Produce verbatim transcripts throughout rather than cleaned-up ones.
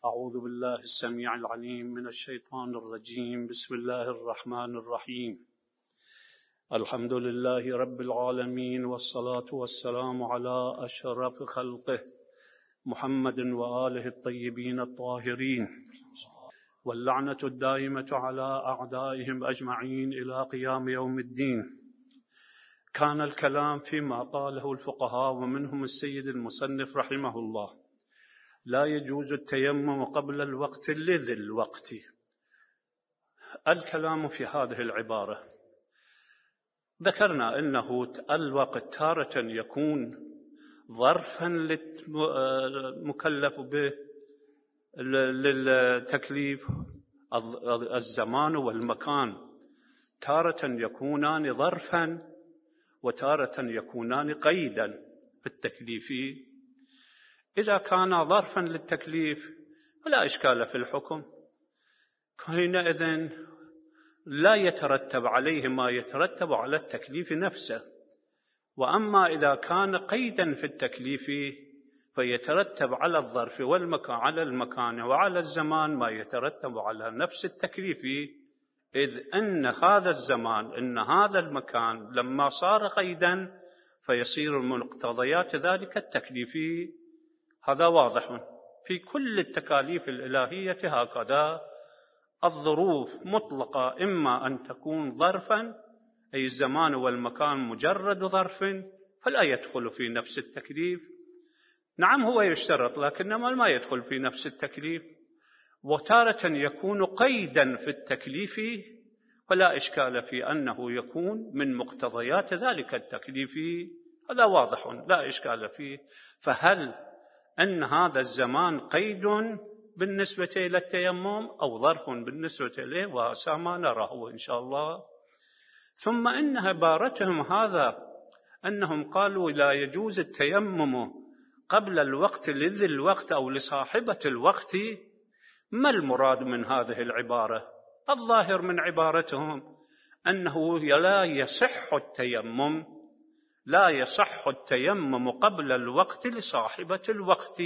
أعوذ بالله السميع العليم من الشيطان الرجيم. بسم الله الرحمن الرحيم. الحمد لله رب العالمين، والصلاة والسلام على أشرف خلقه محمد وآله الطيبين الطاهرين، واللعنة الدائمة على أعدائهم أجمعين إلى قيام يوم الدين. كان الكلام فيما قاله الفقهاء ومنهم السيد المصنف رحمه الله: لا يجوز التيمم قبل الوقت لذي الوقت. الكلام في هذه العبارة، ذكرنا أنه الوقت تارة يكون ظرفا للمكلف به للتكليف، الزمان والمكان تارة يكونان ظرفا وتارة يكونان قيدا بالتكليف. إذا كان ظرفا للتكليف فلا إشكال في الحكم، حينئذ لا يترتب عليه ما يترتب على التكليف نفسه. وأما إذا كان قيدا في التكليف فيترتب على الظرف والمكان على المكان وعلى الزمان ما يترتب على نفس التكليف، إذ أن هذا الزمان إن هذا المكان لما صار قيدا فيصير من مقتضيات ذلك التكليف. هذا واضح في كل التكاليف الإلهية هكذا. الظروف مطلقة، إما أن تكون ظرفا أي الزمان والمكان مجرد ظرف فلا يدخل في نفس التكليف. نعم هو يشترط لكنما ما يدخل في نفس التكليف. وتارة يكون قيدا في التكليف فلا إشكال في أنه يكون من مقتضيات ذلك التكليف. هذا واضح لا إشكال فيه. فهل أن هذا الزمان قيد بالنسبة إلى التيمم أو ظرف بالنسبة إليه؟ وهذا ما نراه إن شاء الله. ثم إن عبارتهم هذا أنهم قالوا لا يجوز التيمم قبل الوقت لذي الوقت أو لصاحبة الوقت. ما المراد من هذه العبارة؟ الظاهر من عبارتهم أنه لا يصح التيمم لا يصح التيمم قبل الوقت لصاحبة الوقت.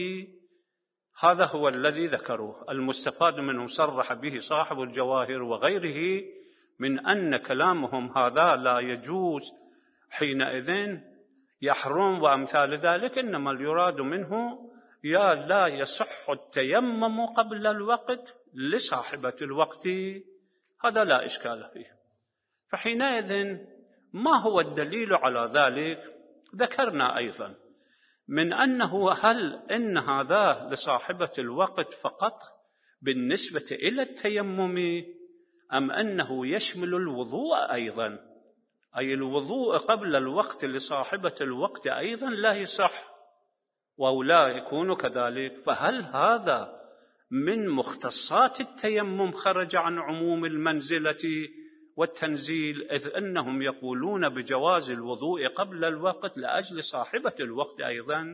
هذا هو الذي ذكروه. المستفاد منه صرح به صاحب الجواهر وغيره من أن كلامهم هذا لا يجوز، حينئذ يحرم وأمثال ذلك. إنما يراد منه يا لا يصح التيمم قبل الوقت لصاحبة الوقت. هذا لا إشكال فيه. فحينئذ ما هو الدليل على ذلك؟ ذكرنا أيضا من أنه هل إن هذا لصاحبة الوقت فقط بالنسبة إلى التيمم، أم أنه يشمل الوضوء أيضا؟ أي الوضوء قبل الوقت لصاحبة الوقت أيضا لا يصح أو لا يكون كذلك. فهل هذا من مختصات التيمم خرج عن عموم المنزلة والتنزيل، إذ أنهم يقولون بجواز الوضوء قبل الوقت لأجل صاحبة الوقت أيضا؟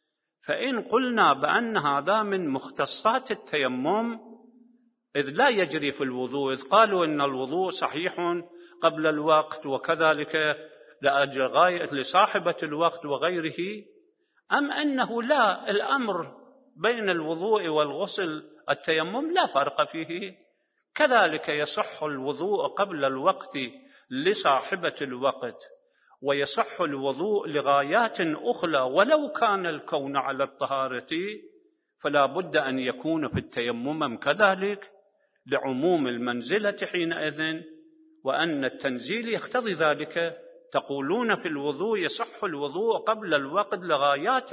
فإن قلنا بأن هذا من مختصات التيمم، إذ لا يجري في الوضوء، إذ قالوا إن الوضوء صحيح قبل الوقت وكذلك لأجل غاية لصاحبة الوقت وغيره، أم أنه لا، الأمر بين الوضوء والغسل التيمم لا فرق فيه، كذلك يصح الوضوء قبل الوقت لصاحبة الوقت ويصح الوضوء لغايات أخرى ولو كان الكون على الطهارة، فلا بد أن يكون في التيمم كذلك لعموم المنزلة حينئذ، وأن التنزيل يقتضي ذلك. تقولون في الوضوء يصح الوضوء قبل الوقت لغايات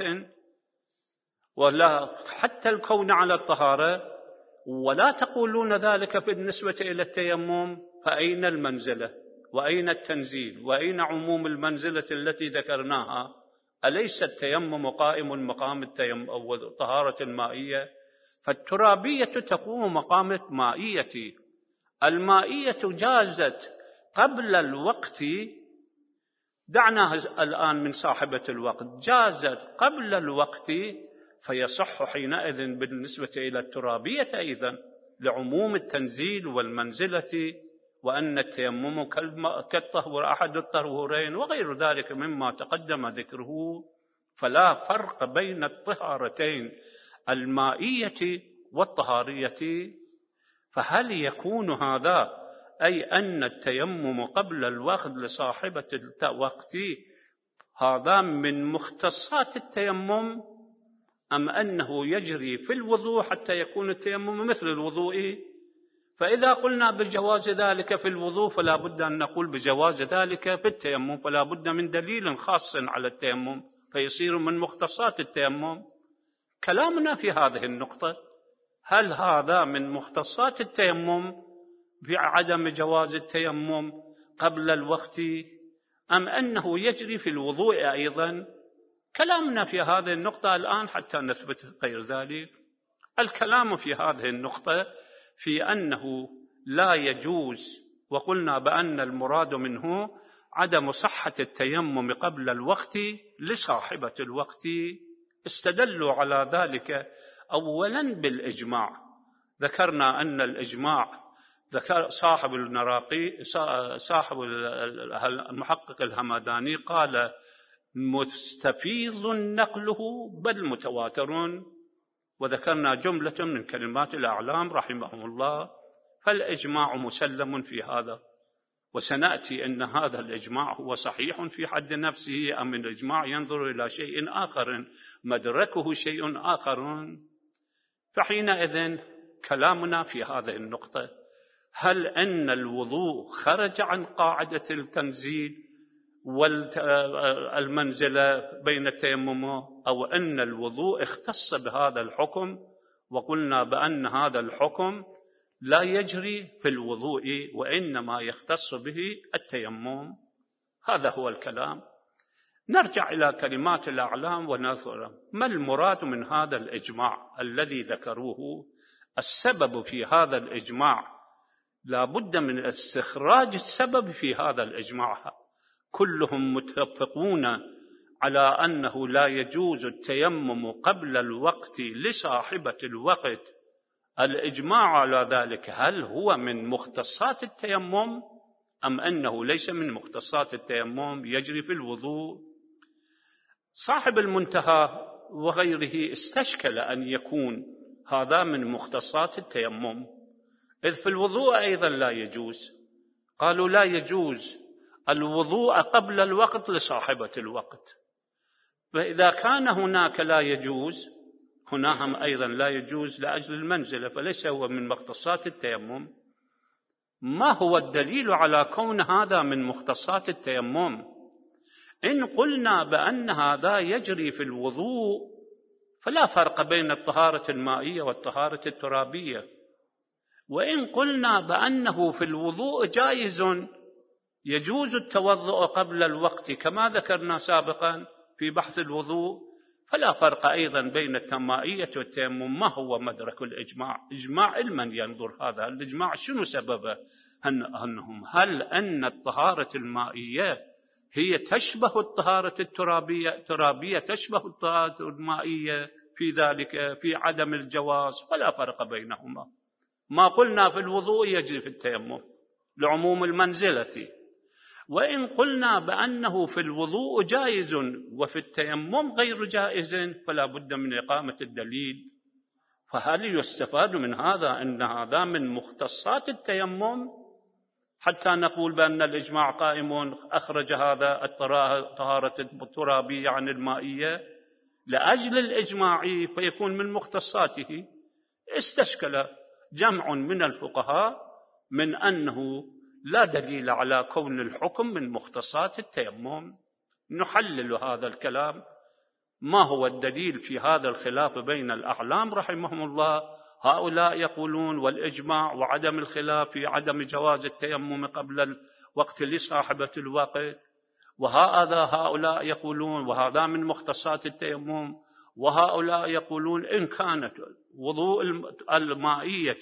ولا حتى الكون على الطهارة، ولا تقولون ذلك بالنسبة إلى التيمم. فأين المنزلة وأين التنزيل وأين عموم المنزلة التي ذكرناها؟ أليس التيمم قائم مقام التيمم أو الطهارة المائية؟ فالترابية تقوم مقام مائية. المائية جازت قبل الوقت، دعنا الآن من صاحبة الوقت، جازت قبل الوقت فيصح حينئذ بالنسبة إلى الترابية أيضا لعموم التنزيل والمنزلة، وأن التيمم كالطهور أحد الطهورين وغير ذلك مما تقدم ذكره. فلا فرق بين الطهارتين المائية والطهارية، فهل يكون هذا أي أن التيمم قبل الوقت لصاحبة الوقت هذا من مختصات التيمم، أم أنه يجري في الوضوء حتى يكون التيمم مثل الوضوء؟ فإذا قلنا بجواز ذلك في الوضوء فلا بد أن نقول بجواز ذلك في التيمم، فلا بد من دليل خاص على التيمم فيصير من مختصات التيمم. كلامنا في هذه النقطة، هل هذا من مختصات التيمم بعدم جواز التيمم قبل الوقت، أم أنه يجري في الوضوء أيضا؟ كلامنا في هذه النقطة الآن حتى نثبت غير ذلك. الكلام في هذه النقطة في أنه لا يجوز، وقلنا بأن المراد منه عدم صحة التيمم قبل الوقت لصاحبة الوقت. استدلوا على ذلك أولا بالإجماع، ذكرنا أن الإجماع ذكر صاحب النراقي صاحب المحقق الهمداني قال مستفيض نقله بل متواتر، وذكرنا جملة من كلمات الأعلام رحمهم الله، فالإجماع مسلم في هذا. وسنأتي أن هذا الإجماع هو صحيح في حد نفسه أم الإجماع ينظر إلى شيء آخر مدركه شيء آخر. فحينئذ كلامنا في هذه النقطة، هل أن الوضوء خرج عن قاعدة التنزيل والمنزلة بين التيمم، أو أن الوضوء اختص بهذا الحكم، وقلنا بأن هذا الحكم لا يجري في الوضوء وإنما يختص به التيمم. هذا هو الكلام. نرجع إلى كلمات الأعلام ونذكر ما المراد من هذا الإجماع الذي ذكروه. السبب في هذا الإجماع لا بد من استخراج السبب في هذا الإجماع. كلهم متفقون على أنه لا يجوز التيمم قبل الوقت لصاحبة الوقت. الإجماع على ذلك هل هو من مختصات التيمم أم أنه ليس من مختصات التيمم يجري في الوضوء؟ صاحب المنتهى وغيره استشكل أن يكون هذا من مختصات التيمم، إذ في الوضوء أيضا لا يجوز. قالوا لا يجوز الوضوء قبل الوقت لصاحبة الوقت، فإذا كان هناك لا يجوز هناهم أيضا لا يجوز لأجل المنزلة، فليس هو من مختصات التيمم. ما هو الدليل على كون هذا من مختصات التيمم؟ إن قلنا بأن هذا يجري في الوضوء فلا فرق بين الطهارة المائية والطهارة الترابية، وإن قلنا بأنه في الوضوء جائز يجوز التوضؤ قبل الوقت كما ذكرنا سابقا في بحث الوضوء، فلا فرق أيضا بين المائية والتيمم. ما هو مدرك الإجماع؟ إجماع لمن ينظر هذا الإجماع شنو سببه؟ أنهم هل أن الطهارة المائية هي تشبه الطهارة الترابية، الترابية تشبه الطهارة المائية في ذلك في عدم الجواز؟ فلا فرق بينهما. ما قلنا في الوضوء يجري في التيمم لعموم المنزلة، وإن قلنا بأنه في الوضوء جائز وفي التيمم غير جائز فلا بد من إقامة الدليل. فهل يستفاد من هذا أن هذا من مختصات التيمم حتى نقول بأن الإجماع قائم أخرج هذا الطهارة الترابية عن المائية لأجل الإجماع فيكون من مختصاته؟ استشكل جمع من الفقهاء من أنه لا دليل على كون الحكم من مختصات التيمم. نحلل هذا الكلام. ما هو الدليل في هذا الخلاف بين الأعلام رحمهم الله؟ هؤلاء يقولون والإجماع وعدم الخلاف في عدم جواز التيمم قبل الوقت لصاحبة الوقت، وهذا هؤلاء يقولون وهذا من مختصات التيمم، وهؤلاء يقولون إن كانت وضوء المائية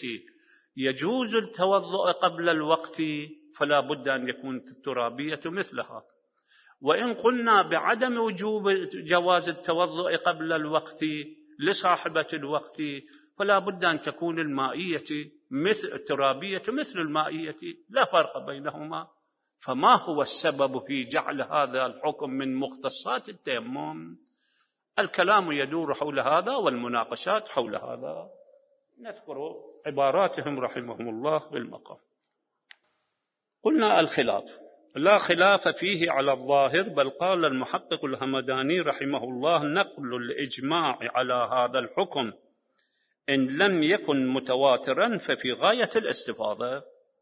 يجوز التوضؤ قبل الوقت فلا بد أن يكون الترابية مثلها، وإن قلنا بعدم وجوب جواز التوضؤ قبل الوقت لصاحبة الوقت فلا بد أن تكون المائية مثل الترابية مثل المائية، لا فرق بينهما. فما هو السبب في جعل هذا الحكم من مختصات التيمم؟ الكلام يدور حول هذا والمناقشات حول هذا. نذكر عباراتهم رحمهم الله بالمقام. قلنا الخلاف لا خلاف فيه على الظاهر، بل قال المحقق الهمداني رحمه الله: نقل الإجماع على هذا الحكم إن لم يكن متواترا ففي غاية الاستفاضة،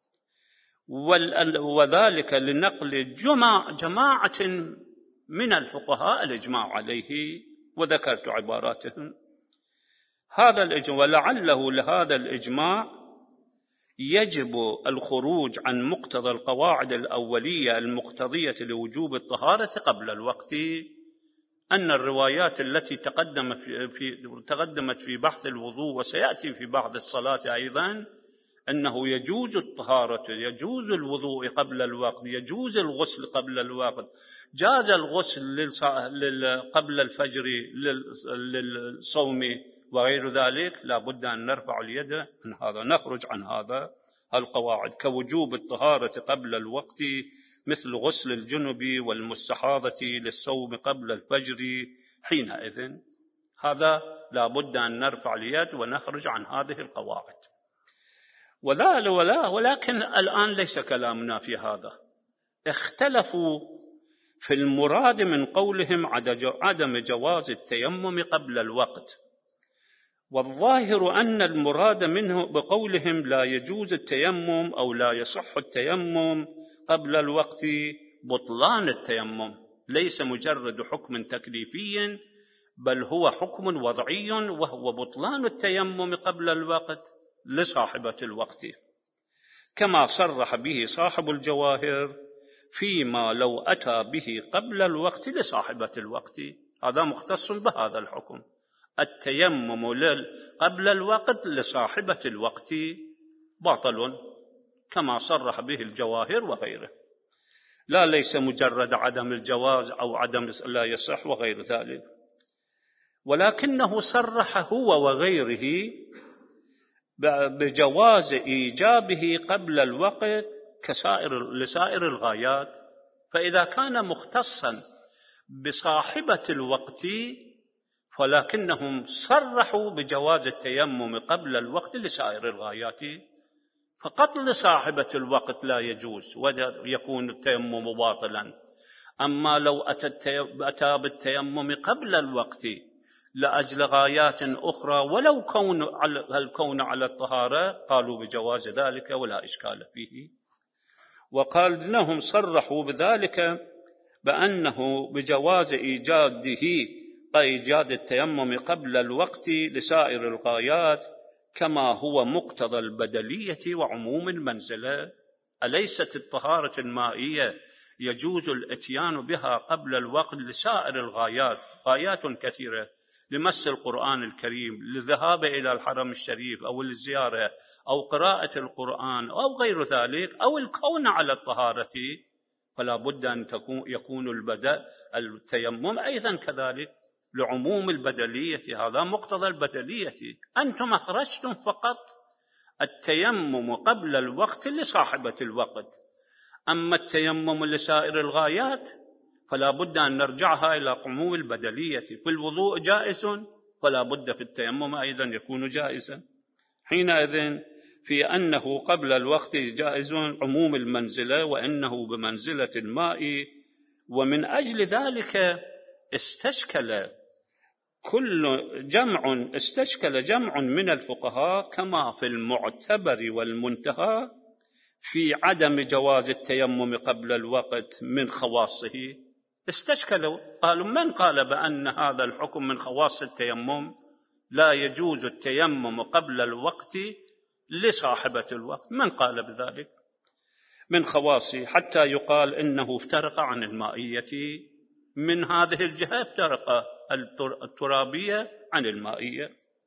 وذلك لنقل جماعة من الفقهاء الإجماع عليه، وذكرت عباراتهم. هذا الإجماع ولعله لهذا الإجماع يجب الخروج عن مقتضى القواعد الأولية المقتضية لوجوب الطهارة قبل الوقت، أن الروايات التي تقدمت في, في تقدمت في بحث الوضوء وسيأتي في بحث الصلاة أيضا، أنه يجوز الطهارة، يجوز الوضوء قبل الوقت، يجوز الغسل قبل الوقت، جاز الغسل قبل الفجر للصوم وغير ذلك، لا بد أن نرفع اليد عن هذا، نخرج عن هذا القواعد، كوجوب الطهارة قبل الوقت مثل غسل الجنب والمستحاضة للصوم قبل الفجر حينئذ، هذا لا بد أن نرفع اليد ونخرج عن هذه القواعد. ولا ولا ولكن الآن ليس كلامنا في هذا، اختلفوا في المراد من قولهم عدم جواز التيمم قبل الوقت، والظاهر أن المراد منه بقولهم لا يجوز التيمم أو لا يصح التيمم قبل الوقت بطلان التيمم، ليس مجرد حكم تكليفي، بل هو حكم وضعي، وهو بطلان التيمم قبل الوقت لصاحبة الوقت، كما صرح به صاحب الجواهر فيما لو أتى به قبل الوقت لصاحبة الوقت، هذا مختص بهذا الحكم، التيمم قبل الوقت لصاحبة الوقت باطل، كما صرح به الجواهر وغيره، لا ليس مجرد عدم الجواز أو عدم لا يصح وغير ذلك، ولكنه صرح هو وغيره بجواز إيجابه قبل الوقت كسائر لسائر الغايات، فإذا كان مختصا بصاحبة الوقت ولكنهم صرحوا بجواز التيمم قبل الوقت لسائر الغايات، فقط لصاحبة الوقت لا يجوز ويكون التيمم باطلا، أما لو أتى بالتيمم قبل الوقت لأجل غايات أخرى ولو كون الكون على الطهارة قالوا بجواز ذلك ولا إشكال فيه. وقال إنهم صرحوا بذلك بأنه بجواز إيجاده إيجاد التيمم قبل الوقت لسائر الغايات، كما هو مقتضى البدلية وعموم المنزلة. أليست الطهارة المائية يجوز الاتيان بها قبل الوقت لسائر الغايات، غايات كثيرة، لمس القرآن الكريم، للذهاب إلى الحرم الشريف أو الزيارة أو قراءة القرآن أو غير ذلك، أو الكون على الطهارة، فلا بد أن تكون يكون البدء التيمم أيضا كذلك لعموم البدلية، هذا مقتضى البدلية. أنتم أخرجتم فقط التيمم قبل الوقت لصاحبة الوقت، أما التيمم لسائر الغايات فلا بد أن نرجعها إلى عموم البدلية، في الوضوء جائز فلا بد في التيمم أيضا يكون جائزا، حينئذ في أنه قبل الوقت جائز عموم المنزلة وإنه بمنزلة الماء. ومن أجل ذلك استشكل كل جمع استشكل جمع من الفقهاء كما في المعتبر والمنتهى في عدم جواز التيمم قبل الوقت من خواصه. استشكلوا، قالوا من قال بأن هذا الحكم من خواص التيمم، لا يجوز التيمم قبل الوقت لصاحبة الوقت، من قال بذلك من خواصه، حتى يقال إنه افترق عن المائية، من هذه الجهة افترق الترابية عن المائية،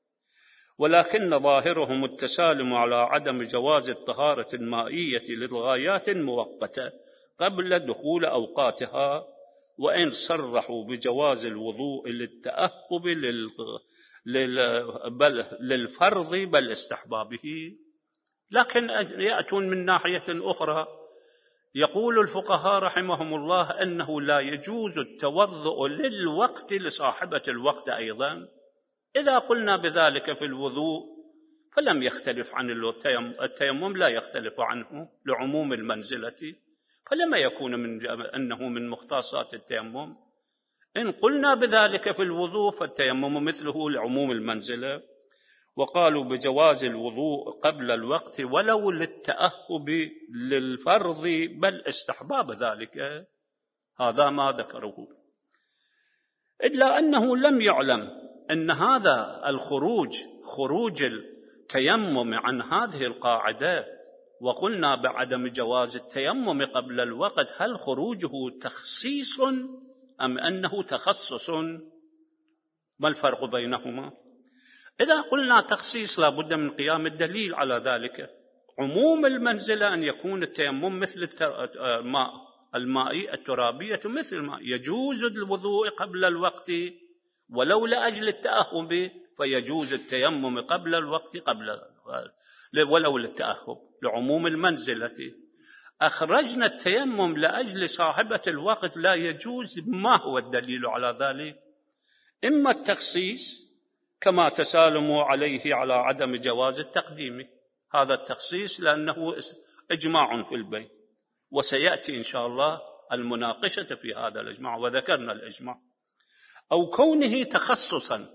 ولكن ظاهرهم التسالم على عدم جواز الطهارة المائية للغايات المؤقتة قبل دخول أوقاتها، وإن صرحوا بجواز الوضوء للتأهب لل... لل... بل... للفرض بل استحبابه. لكن يأتون من ناحية أخرى، يقول الفقهاء رحمهم الله أنه لا يجوز التوضؤ للوقت لصاحبة الوقت أيضا. إذا قلنا بذلك في الوضوء فلم يختلف عن التيمم، لا يختلف عنه لعموم المنزلة، فلما يكون من أنه من مختصات التيمم. إن قلنا بذلك في الوضوء فالتيمم مثله لعموم المنزلة. وقالوا بجواز الوضوء قبل الوقت ولو للتأهب للفرض بل استحباب ذلك، هذا ما ذكره، إلا أنه لم يعلم أن هذا الخروج خروج التيمم عن هذه القاعدة. وقلنا بعدم جواز التيمم قبل الوقت، هل خروجه تخصيص أم أنه تخصص؟ ما الفرق بينهما؟ إذا قلنا تخصيص لا بد من قيام الدليل على ذلك. عموم المنزلة أن يكون التيمم مثل الماء المائي الترابية مثل الماء، يجوز الوضوء قبل الوقت ولو لأجل التأهب، فيجوز التيمم قبل الوقت قبل ولو للتأهب لعموم المنزلة. أخرجنا التيمم لأجل صاحبة الوقت لا يجوز. ما هو الدليل على ذلك؟ إما التخصيص كما تسالموا عليه على عدم جواز التقديم، هذا التخصيص لأنه إجماع في البين، وسيأتي إن شاء الله المناقشة في هذا الإجماع وذكرنا الإجماع. أو كونه تخصصا،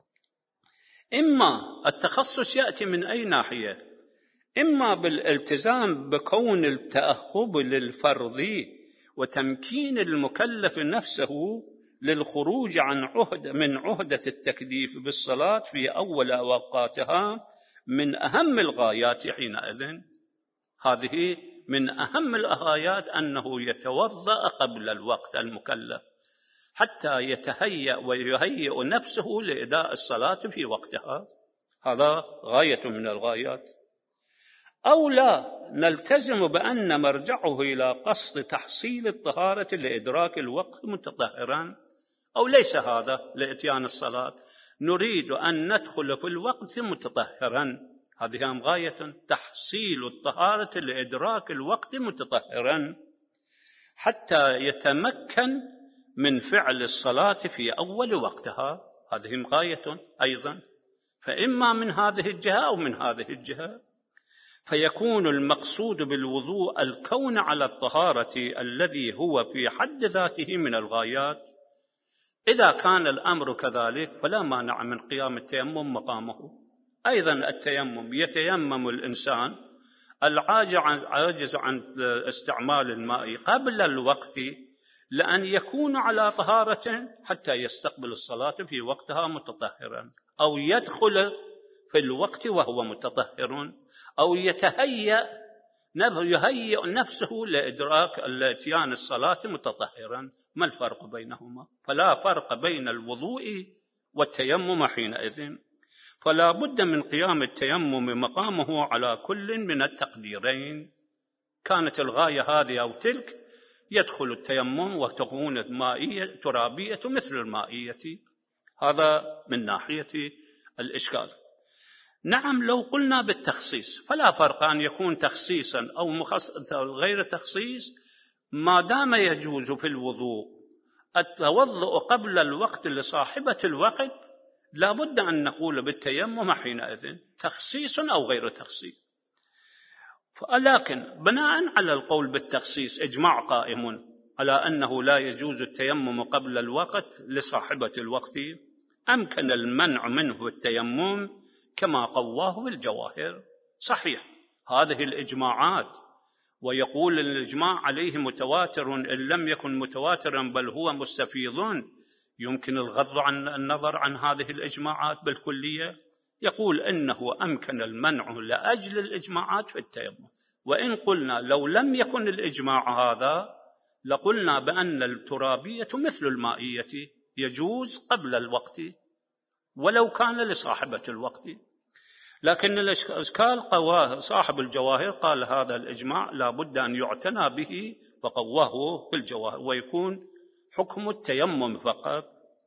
إما التخصص يأتي من أي ناحية؟ إما بالالتزام بكون التأهب للفرض وتمكين المكلف نفسه للخروج عن عهد من عهدة التكليف بالصلاة في أول أوقاتها من أهم الغايات حينئذ. هذه من أهم الغايات أنه يتوضأ قبل الوقت المكلف حتى يتهيأ ويهيئ نفسه لأداء الصلاة في وقتها، هذا غاية من الغايات. أو لا نلتزم بأن مرجعه إلى قصد تحصيل الطهارة لإدراك الوقت متطهرا، أو ليس هذا لإتيان الصلاة، نريد أن ندخل في الوقت متطهرا، هذه هم غاية، تحصيل الطهارة لإدراك الوقت متطهرا حتى يتمكن من فعل الصلاة في أول وقتها، هذه غاية أيضا. فإما من هذه الجهة أو من هذه الجهة، فيكون المقصود بالوضوء الكون على الطهارة الذي هو في حد ذاته من الغايات. إذا كان الأمر كذلك فلا مانع من قيام التيمم مقامه. أيضا التيمم يتيمم الإنسان العاجز عن استعمال الماء قبل الوقت لأن يكون على طهارة حتى يستقبل الصلاة في وقتها متطهرا، أو يدخل في الوقت وهو متطهر، أو يتهيأ يهيئ نفسه لإدراك الاتيان الصلاة متطهرا. ما الفرق بينهما؟ فلا فرق بين الوضوء والتيمم حينئذ، فلا بد من قيام التيمم مقامه على كل من التقديرين، كانت الغاية هذه أو تلك يدخل التيمم وتكون المائية ترابية مثل المائية. هذا من ناحية الإشكال. نعم، لو قلنا بالتخصيص فلا فرق أن يكون تخصيصا أو مخصص غير تخصيص، ما دام يجوز في الوضوء التوضؤ قبل الوقت لصاحبة الوقت، لا بد أن نقول بالتيمم حينئذ تخصيص أو غير تخصيص. لكن بناء على القول بالتخصيص إجماع قائم على أنه لا يجوز التيمم قبل الوقت لصاحبة الوقت، أمكن المنع منه التيمم كما قواه بالجواهر. صحيح هذه الإجماعات، ويقول الإجماع عليه متواتر إن لم يكن متواترا بل هو مستفيض، يمكن الغض عن النظر عن هذه الإجماعات بالكلية. يقول إنه أمكن المنع لأجل الإجماعات في التيمم. وإن قلنا لو لم يكن الإجماع هذا لقلنا بأن الترابية مثل المائية يجوز قبل الوقت ولو كان لصاحبة الوقت. لكن الإشكال قواه صاحب الجواهر، قال هذا الإجماع لا بد أن يعتنى به فقواه في الجواهر، ويكون حكم التيمم فقط،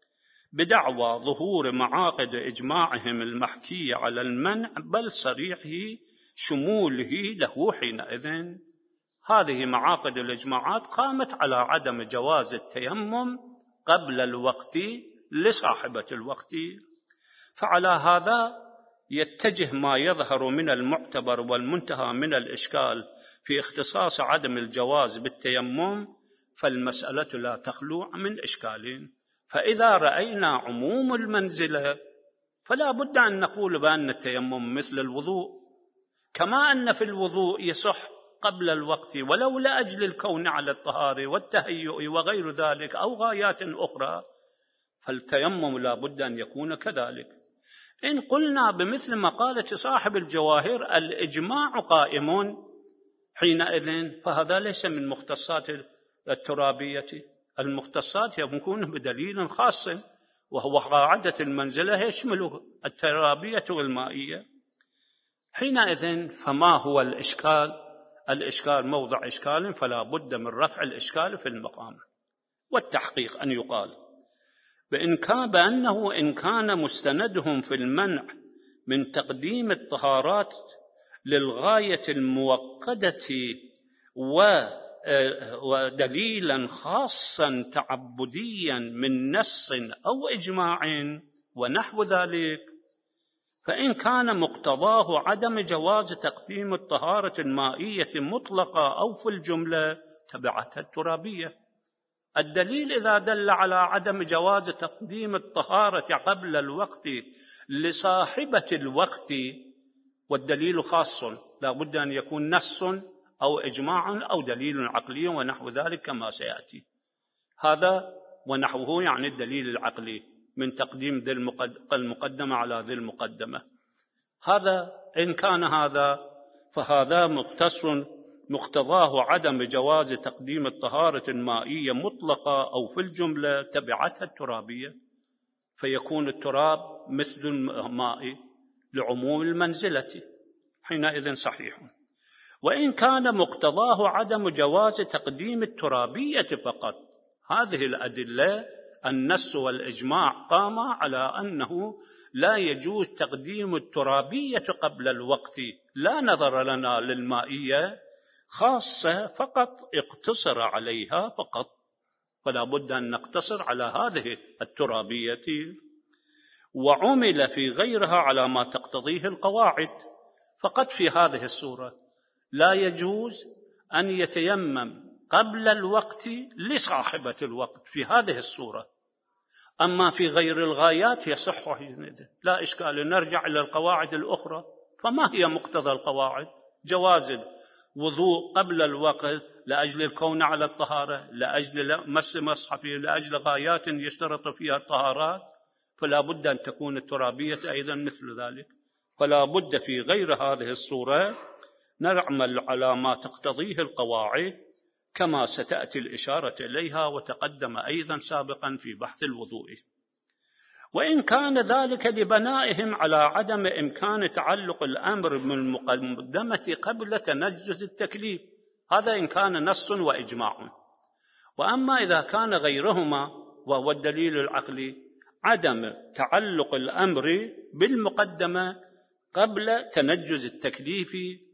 بدعوى ظهور معاقد إجماعهم المحكية على المنع بل صريحه شموله له حينئذ. هذه معاقد الإجماعات قامت على عدم جواز التيمم قبل الوقت لصاحبة الوقت. فعلى هذا يتجه ما يظهر من المعتبر والمنتهى من الإشكال في اختصاص عدم الجواز بالتيمم، فالمسألة لا تخلو من إشكال. فإذا رأينا عموم المنزلة فلا بد أن نقول بأن التيمم مثل الوضوء، كما أن في الوضوء يصح قبل الوقت ولو لأجل الكون على الطهارة والتهيؤ وغير ذلك أو غايات أخرى، فالتيمم لا بد أن يكون كذلك. إن قلنا بمثل ما قالت صاحب الجواهر الإجماع قائم حينئذ، فهذا ليس من مختصات الترابية. المختصات يكون بدليل خاص، وهو قاعدة المنزلة يشمل الترابية والمائية. حينئذ فما هو الإشكال؟ الإشكال موضع إشكال، فلا بد من رفع الإشكال في المقام والتحقيق. أن يقال بإن كان بأنه إن كان مستندهم في المنع من تقديم الطهارات للغاية الموقدة ودليلا خاصا تعبديا من نص أو إجماع ونحو ذلك، فإن كان مقتضاه عدم جواز تقديم الطهارة المائية مطلقة أو في الجملة تبعتها الترابية. الدليل إذا دل على عدم جواز تقديم الطهارة قبل الوقت لصاحبة الوقت، والدليل خاص، لا بد أن يكون نص أو إجماع أو دليل عقلي ونحو ذلك كما سيأتي. هذا ونحوه يعني الدليل العقلي من تقديم ذي المقدمة على ذي المقدمة. هذا إن كان هذا فهذا مختص مقتضاه عدم جواز تقديم الطهارة المائية مطلقة أو في الجملة تبعتها الترابية، فيكون التراب مثل الماء لعموم المنزلة، حينئذ صحيح. وإن كان مقتضاه عدم جواز تقديم الترابية فقط، هذه الأدلة النص والإجماع قام على أنه لا يجوز تقديم الترابية قبل الوقت، لا نظر لنا للمائية خاصة فقط اقتصر عليها فقط، فلا بد أن نقتصر على هذه الترابية. وعمل في غيرها على ما تقتضيه القواعد، فقط في هذه الصورة لا يجوز أن يتيمم قبل الوقت لصاحبة الوقت في هذه الصورة، أما في غير الغايات يصح حينئذ لا إشكال. نرجع إلى القواعد الأخرى، فما هي مقتضى القواعد؟ جواز وضوء قبل الوقت لأجل الكون على الطهارة، لأجل مس مصحفه، لأجل غايات يشترط فيها الطهارات، فلا بد أن تكون الترابية أيضا مثل ذلك. فلا بد في غير هذه الصورة نعمل على ما تقتضيه القواعد كما ستأتي الإشارة إليها وتقدم أيضا سابقا في بحث الوضوء. وإن كان ذلك لبنائهم على عدم إمكان تعلق الأمر بالمقدمة قبل تنجز التكليف، هذا إن كان نص وإجماع. وأما إذا كان غيرهما وهو الدليل العقلي عدم تعلق الأمر بالمقدمة قبل تنجز التكليف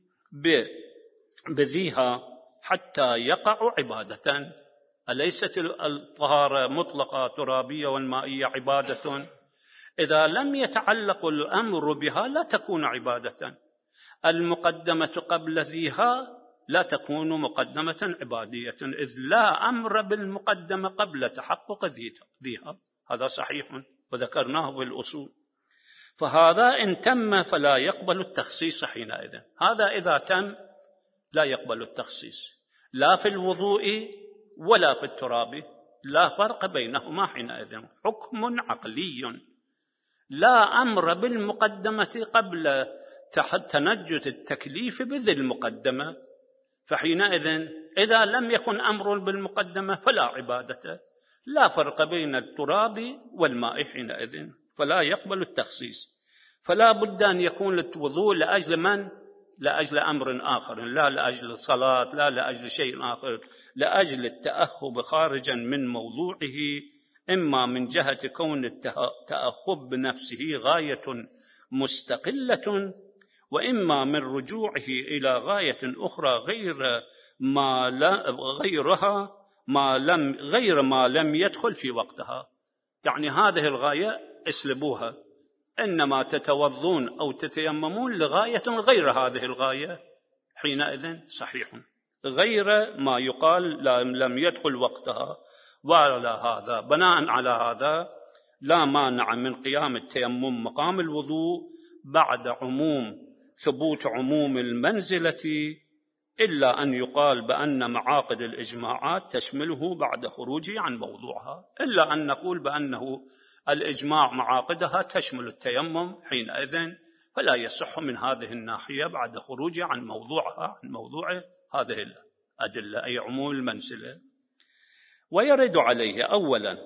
بذيها حتى يقع عبادة، أليست الطهارة مطلقة ترابية والمائية عبادة؟ إذا لم يتعلق الأمر بها لا تكون عبادة. المقدمة قبل ذيها لا تكون مقدمة عبادية، إذ لا أمر بالمقدمة قبل تحقق ذيها، هذا صحيح وذكرناه بالأصول. فهذا إن تم فلا يقبل التخصيص حينئذ، هذا إذا تم لا يقبل التخصيص لا في الوضوء ولا في التراب، لا فرق بينهما حينئذ، حكم عقلي. لا أمر بالمقدمة قبل تنجز التكليف بذي المقدمة، فحينئذ إذا لم يكن أمر بالمقدمة فلا عبادة، لا فرق بين التراب والماء حينئذ، فلا يقبل التخصيص. فلا بد أن يكون الوضوء لأجل من؟ لأجل أمر آخر، لا لأجل الصلاة، لا لأجل شيء آخر، لأجل التأهب خارجا من موضوعه، إما من جهة كون التأهب بنفسه غاية مستقلة، وإما من رجوعه إلى غاية أخرى غير ما لا غيرها ما لم غير ما لم يدخل في وقتها. يعني هذه الغاية اسلبوها، إنما تتوضون أو تتيممون لغاية غير هذه الغاية، حينئذ صحيح، غير ما يقال لم يدخل وقتها ولا هذا. بناء على هذا لا مانع من قيام التيمم مقام الوضوء بعد عموم ثبوت عموم المنزلة، إلا أن يقال بأن معاقد الإجماعات تشمله بعد خروجه عن موضوعها، إلا أن نقول بأنه الإجماع معاقدها تشمل التيمم حينئذ فلا يصح من هذه الناحية بعد خروجه عن موضوعها عن موضوع هذه الأدلة أي عموم المنزلة. ويرد عليه أولا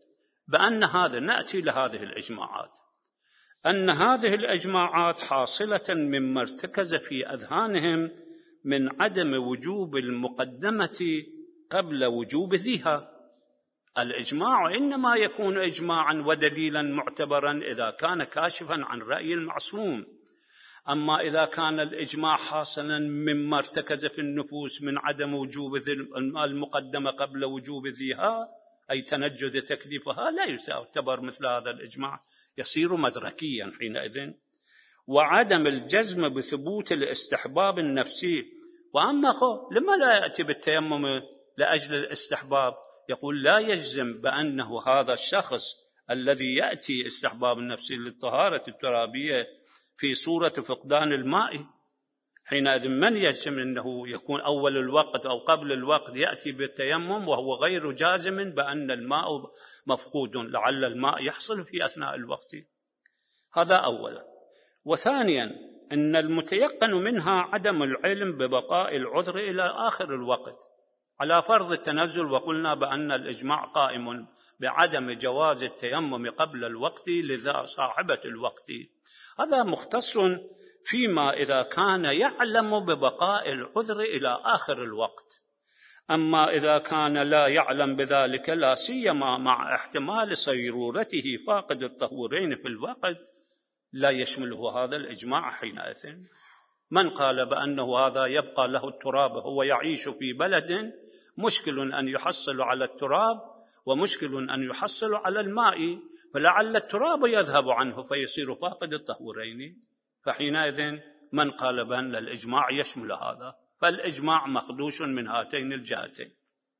بأن هذا نأتي لهذه الإجماعات، أن هذه الإجماعات حاصلة مما ارتكز في أذهانهم من عدم وجوب المقدمة قبل وجوب ذيها. الإجماع إنما يكون إجماعا ودليلا معتبرا إذا كان كاشفا عن رأي المعصوم، أما إذا كان الإجماع حاصلا مما ارتكز في النفوس من عدم وجوب المقدمة قبل وجوب ذيها أي تنجد تكليفها، لا يعتبر مثل هذا الإجماع، يصير مدركيا حينئذ. وعدم الجزم بثبوت الاستحباب النفسي. وأما خو لما لا يأتي بالتيمم لأجل الاستحباب؟ يقول لا يجزم بأنه هذا الشخص الذي يأتي استحباب النفسي للطهارة الترابية في صورة فقدان الماء، حينئذ من يجزم أنه يكون أول الوقت أو قبل الوقت يأتي بالتيمم وهو غير جازم بأن الماء مفقود، لعل الماء يحصل في أثناء الوقت؟ هذا أولا. وثانيا أن المتيقن منها عدم العلم ببقاء العذر إلى آخر الوقت على فرض التنزل، وقلنا بأن الإجماع قائم بعدم جواز التيمم قبل الوقت لذا صاحبة الوقت. هذا مختص فيما إذا كان يعلم ببقاء العذر إلى آخر الوقت. أما إذا كان لا يعلم بذلك، لا سيما مع احتمال صيرورته فاقد الطهورين في الوقت، لا يشمله هذا الإجماع حينئذ. من قال بأنه هذا يبقى له التراب، هو يعيش في بلد مشكل أن يحصل على التراب ومشكل أن يحصل على الماء، فلعل التراب يذهب عنه فيصير فاقد الطهورين، فحينئذ من قال بأن الإجماع يشمل هذا؟ فالإجماع مخدوش من هاتين الجهتين.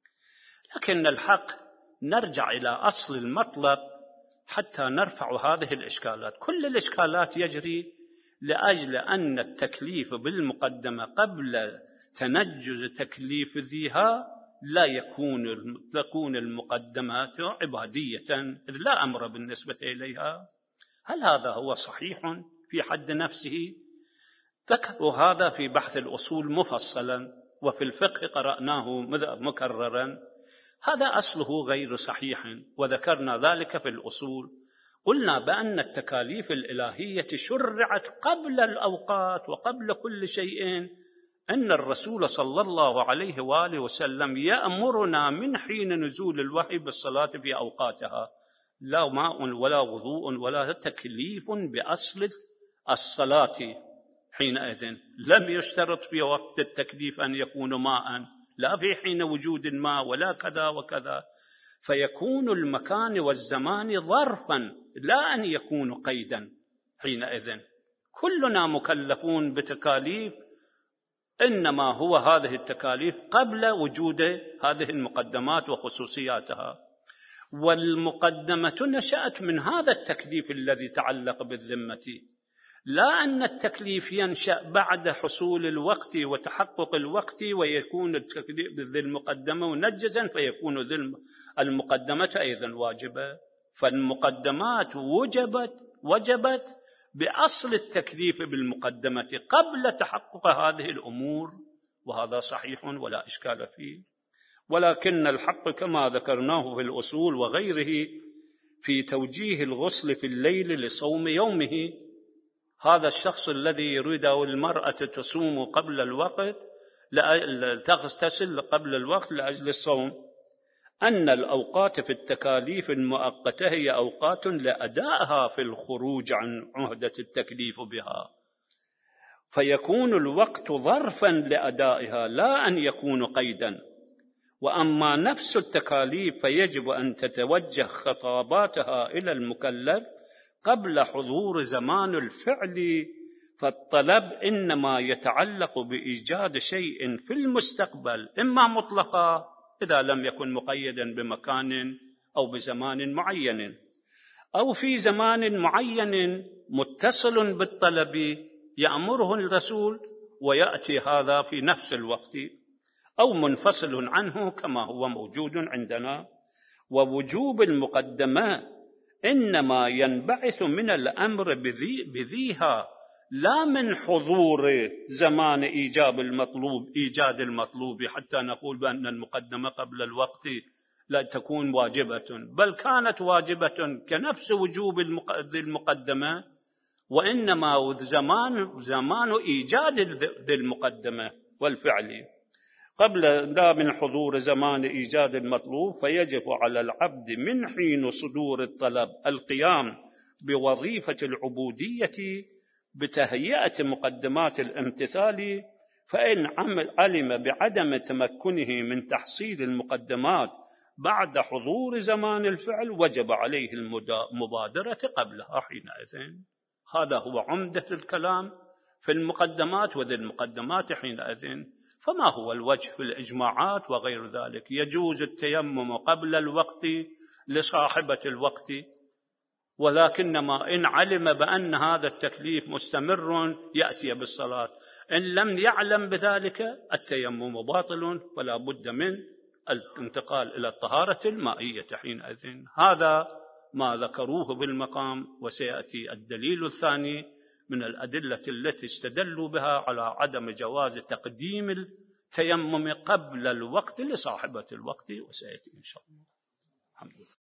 لكن الحق نرجع إلى أصل المطلب حتى نرفع هذه الإشكالات. كل الإشكالات يجري لأجل أن التكليف بالمقدمة قبل تنجز تكليف ذيها لا يكون تكون المقدمات عبادية، إذ لا أمر بالنسبة إليها. هل هذا هو صحيح في حد نفسه؟ ذكروا هذا في بحث الأصول مفصلا، وفي الفقه قرأناه مكررا. هذا أصله غير صحيح، وذكرنا ذلك في الأصول. قلنا بأن التكاليف الإلهية شرعت قبل الأوقات وقبل كل شيء، أن الرسول صلى الله عليه وآله وسلم يأمرنا من حين نزول الوحي بالصلاة في أوقاتها، لا ماء ولا وضوء ولا تكليف بأصل الصلاة. حينئذ لم يشترط في وقت التكليف أن يكون ماء، لا في حين وجود الماء ولا كذا وكذا، فيكون المكان والزمان ظرفا لا أن يكون قيدا. حينئذ كلنا مكلفون بتكاليف، إنما هو هذه التكاليف قبل وجود هذه المقدمات وخصوصياتها. والمقدمة نشأت من هذا التكليف الذي تعلق بالذمة، لا أن التكليف ينشأ بعد حصول الوقت وتحقق الوقت ويكون التكليف ذي المقدمة منجزا فيكون ذي المقدمة أيضا واجبة. فالمقدمات وجبت وجبت بأصل التكليف بالمقدمة قبل تحقق هذه الأمور، وهذا صحيح ولا إشكال فيه. ولكن الحق كما ذكرناه في الأصول وغيره في توجيه الغسل في الليل لصوم يومه، هذا الشخص الذي يريد المرأة تصوم قبل الوقت تغتسل قبل الوقت لأجل الصوم، أن الأوقات في التكاليف المؤقتة هي أوقات لأدائها في الخروج عن عهدة التكليف بها، فيكون الوقت ظرفا لأدائها لا أن يكون قيدا. وأما نفس التكاليف فيجب أن تتوجه خطاباتها إلى المكلف قبل حضور زمان الفعل، فالطلب إنما يتعلق بإيجاد شيء في المستقبل، إما مطلقا إذا لم يكن مقيدا بمكان أو بزمان معين، أو في زمان معين متصل بالطلب يأمره الرسول ويأتي هذا في نفس الوقت، أو منفصل عنه كما هو موجود عندنا. ووجوب المقدمة إنما ينبعث من الأمر بذي بذيها، لا من حضور زمان إيجاب المطلوب إيجاد المطلوب حتى نقول بأن المقدمة قبل الوقت لا تكون واجبة، بل كانت واجبة كنفس وجوب المقدمة، وإنما زمان زمان إيجاد ذي المقدمة والفعل قبل لا من حضور زمان إيجاد المطلوب. فيجب على العبد من حين صدور الطلب القيام بوظيفة العبودية بتهيئة مقدمات الامتثال، فإن علم بعدم تمكنه من تحصيل المقدمات بعد حضور زمان الفعل وجب عليه المبادرة قبلها حينئذ. هذا هو عمدة الكلام في المقدمات وذي المقدمات حينئذ. فما هو الوجه في الإجماعات وغير ذلك؟ يجوز التيمم قبل الوقت لصاحبة الوقت، ولكنما إن علم بأن هذا التكليف مستمر يأتي بالصلاة، إن لم يعلم بذلك التيمم باطل ولا بد من الانتقال إلى الطهارة المائية حينئذ. هذا ما ذكروه بالمقام، وسيأتي الدليل الثاني من الأدلة التي استدلوا بها على عدم جواز تقديم التيمم قبل الوقت لصاحبة الوقت، وسيأتي إن شاء الله. الحمد لله.